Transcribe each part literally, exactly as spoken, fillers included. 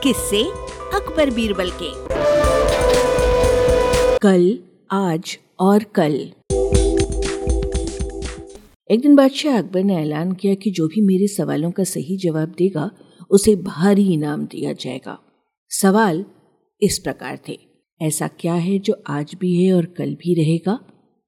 किस्से अकबर बीरबल के। कल, आज और कल। एक दिन बादशाह अकबर ने ऐलान किया कि जो भी मेरे सवालों का सही जवाब देगा उसे भारी इनाम दिया जाएगा। सवाल इस प्रकार थे, ऐसा क्या है जो आज भी है और कल भी रहेगा?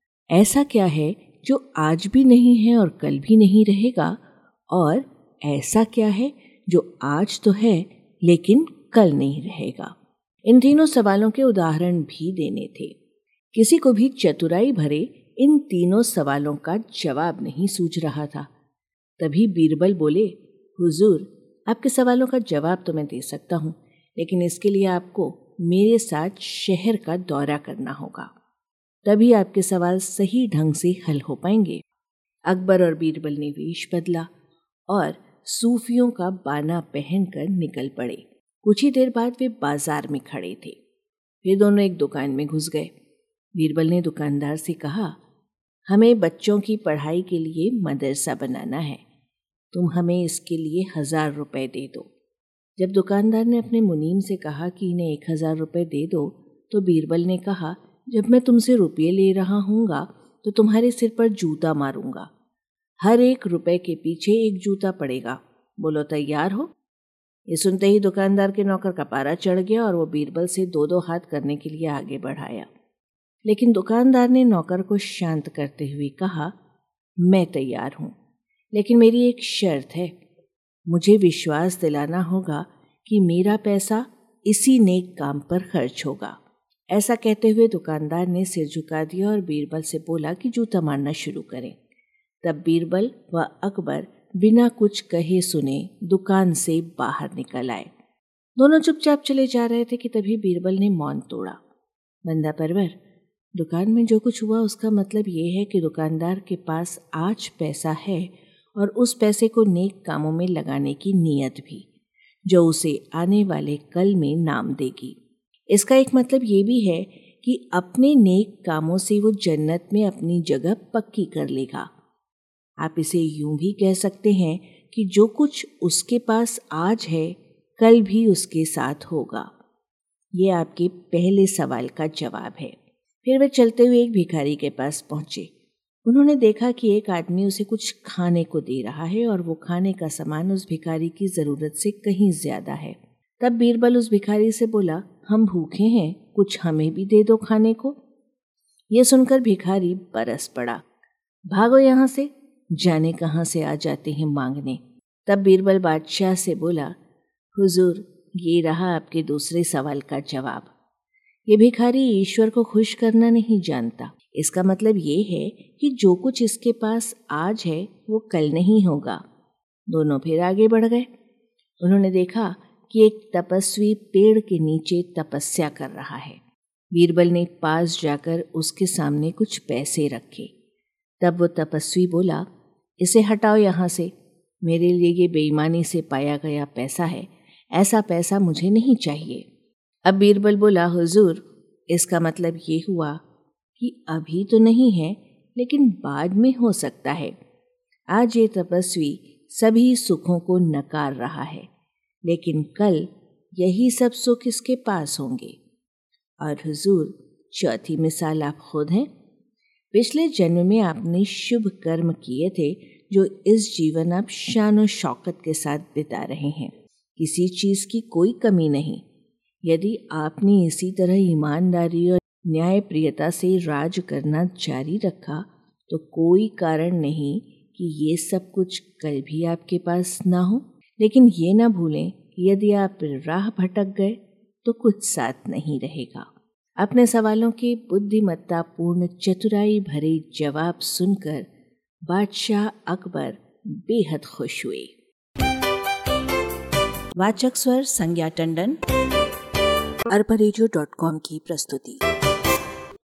ऐसा क्या है जो आज भी नहीं है और कल भी नहीं रहेगा? और ऐसा क्या है जो आज तो है लेकिन कल नहीं रहेगा? इन तीनों सवालों के उदाहरण भी देने थे। किसी को भी चतुराई भरे इन तीनों सवालों का जवाब नहीं सूझ रहा था। तभी बीरबल बोले, हुजूर, आपके सवालों का जवाब तो मैं दे सकता हूँ, लेकिन इसके लिए आपको मेरे साथ शहर का दौरा करना होगा, तभी आपके सवाल सही ढंग से हल हो पाएंगे। अकबर और बीरबल ने वेश बदला और सूफियों का बाना पहनकर निकल पड़े। कुछ ही देर बाद वे बाजार में खड़े थे। वे दोनों एक दुकान में घुस गए। बीरबल ने दुकानदार से कहा, हमें बच्चों की पढ़ाई के लिए मदरसा बनाना है, तुम हमें इसके लिए हजार रुपए दे दो। जब दुकानदार ने अपने मुनीम से कहा कि इन्हें एक हजार रुपये दे दो, तो बीरबल ने कहा, जब मैं तुमसे रुपये ले रहा हूँगा तो तुम्हारे सिर पर जूता मारूंगा। हर एक रुपए के पीछे एक जूता पड़ेगा। बोलो तैयार हो? ये सुनते ही दुकानदार के नौकर का पारा चढ़ गया और वो बीरबल से दो दो हाथ करने के लिए आगे बढ़ाया। लेकिन दुकानदार ने नौकर को शांत करते हुए कहा, मैं तैयार हूँ, लेकिन मेरी एक शर्त है। मुझे विश्वास दिलाना होगा कि मेरा पैसा इसी नेक काम पर खर्च होगा। ऐसा कहते हुए दुकानदार ने सिर झुका दिया और बीरबल से बोला कि जूता मारना शुरू करें। तब बीरबल व अकबर बिना कुछ कहे सुने दुकान से बाहर निकल आए। दोनों चुपचाप चले जा रहे थे कि तभी बीरबल ने मौन तोड़ा। बंदा परवर, दुकान में जो कुछ हुआ उसका मतलब ये है कि दुकानदार के पास आज पैसा है और उस पैसे को नेक कामों में लगाने की नीयत भी, जो उसे आने वाले कल में नाम देगी। इसका एक मतलब ये भी है कि अपने नेक कामों से वो जन्नत में अपनी जगह पक्की कर लेगा। आप इसे यूं भी कह सकते हैं कि जो कुछ उसके पास आज है कल भी उसके साथ होगा। ये आपके पहले सवाल का जवाब है। फिर वे चलते हुए एक भिखारी के पास पहुंचे। उन्होंने देखा कि एक आदमी उसे कुछ खाने को दे रहा है और वो खाने का सामान उस भिखारी की जरूरत से कहीं ज्यादा है। तब बीरबल उस भिखारी से बोला, हम भूखे हैं, कुछ हमें भी दे दो खाने को। ये सुनकर भिखारी बरस पड़ा, भागो यहाँ से, जाने कहाँ से आ जाते हैं मांगने। तब बीरबल बादशाह से बोला, हुजूर, ये रहा आपके दूसरे सवाल का जवाब। ये भिखारी ईश्वर को खुश करना नहीं जानता। इसका मतलब ये है कि जो कुछ इसके पास आज है वो कल नहीं होगा। दोनों फिर आगे बढ़ गए। उन्होंने देखा कि एक तपस्वी पेड़ के नीचे तपस्या कर रहा है। बीरबल ने पास जाकर उसके सामने कुछ पैसे रखे। तब वो तपस्वी बोला, इसे हटाओ यहाँ से, मेरे लिए ये बेईमानी से पाया गया पैसा है, ऐसा पैसा मुझे नहीं चाहिए। अब बीरबल बोला, हुजूर, इसका मतलब ये हुआ कि अभी तो नहीं है लेकिन बाद में हो सकता है। आज ये तपस्वी सभी सुखों को नकार रहा है, लेकिन कल यही सब सुख इसके पास होंगे। और हुजूर, चौथी मिसाल आप खुद हैं। पिछले जन्म में आपने शुभ कर्म किए थे जो इस जीवन आप शान और शौकत के साथ बिता रहे हैं। किसी चीज़ की कोई कमी नहीं। यदि आपने इसी तरह ईमानदारी और न्यायप्रियता से राज करना जारी रखा तो कोई कारण नहीं कि ये सब कुछ कल भी आपके पास ना हो। लेकिन ये ना भूलें कि यदि आप राह भटक गए तो कुछ साथ नहीं रहेगा। अपने सवालों के बुद्धिमत्तापूर्ण चतुराई भरे जवाब सुनकर बादशाह अकबर बेहद खुश हुए। वाचक स्वर संज्ञा टंडन, अरबा रेडियो डॉट कॉम की प्रस्तुति।